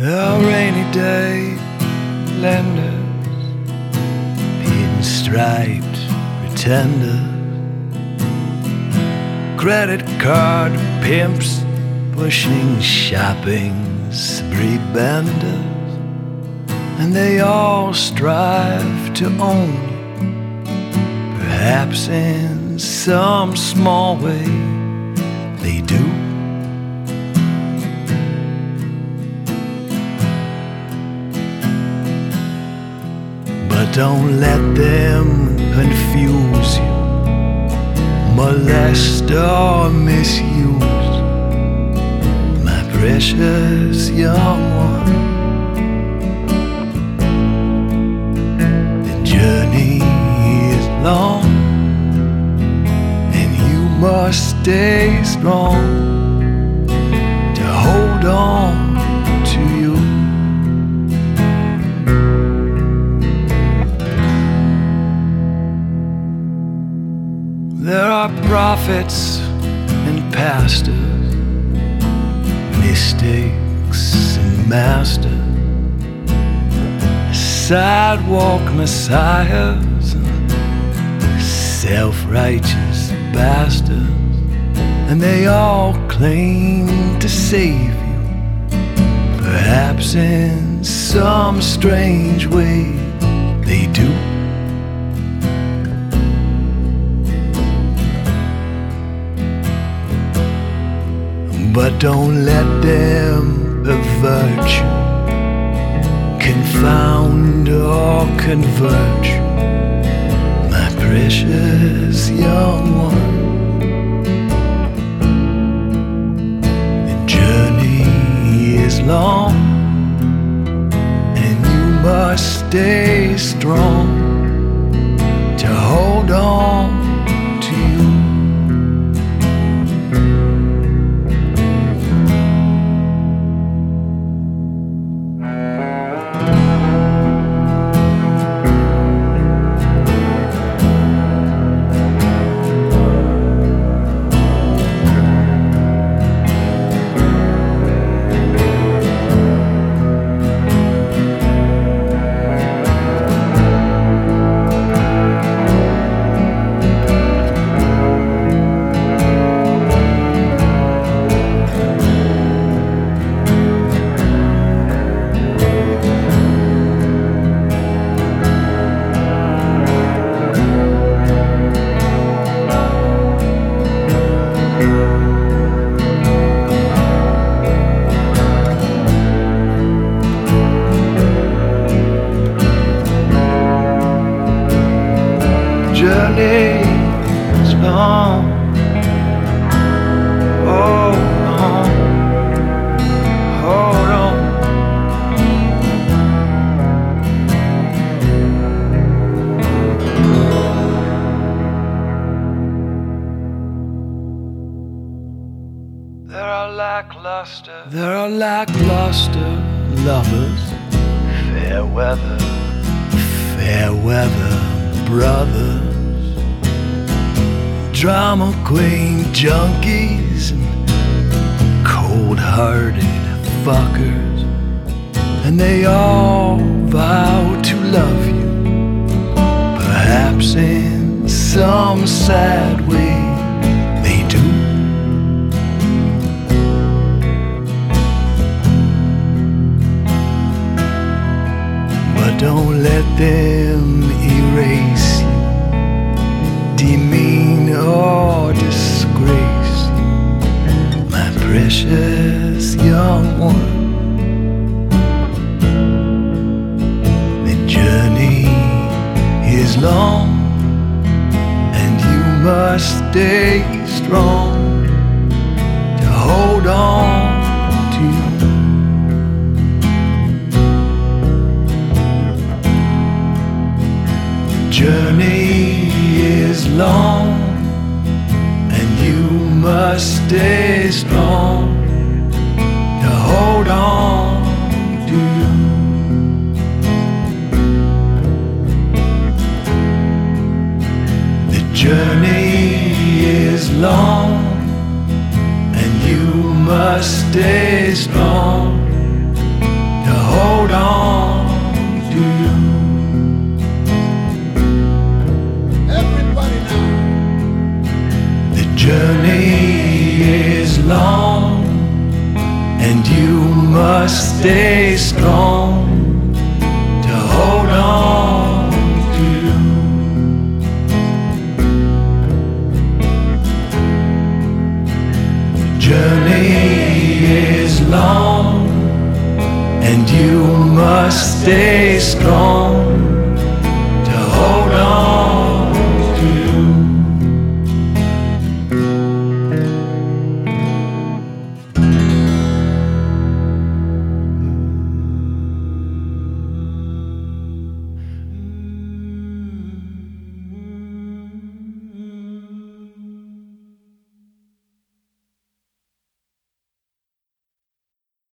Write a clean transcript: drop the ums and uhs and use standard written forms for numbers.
There are rainy day lenders, pinstriped pretenders, credit card pimps pushing shopping spree benders, and they all strive to own you. Perhaps in some small way they do. But don't let them confuse you, molest or misuse my precious young one. The journey is long, and you must stay strong to hold on to you. There are prophets and pastors, mystics and masters, sidewalk messiahs and self-righteous bastards, and they all claim to save you, perhaps in some strange way they do. But don't let them pervert you, confound or convert you, my precious young one. The journey is long, and you must stay strong to hold on to you. Journey is long, hold on, hold on. There are lackluster lovers, fair weather brothers, drama queen junkies and cold-hearted fuckers, and they all vow to love you, perhaps in some sad way they do. But don't let them erase you, demean or disgrace my precious young one. The journey is long, and you must stay strong to hold on to you. Journey is long, and you must stay strong to hold on to you. The journey is long, and you must stay strong journey is long, and you must stay strong to hold on to. Journey is long, and you must stay strong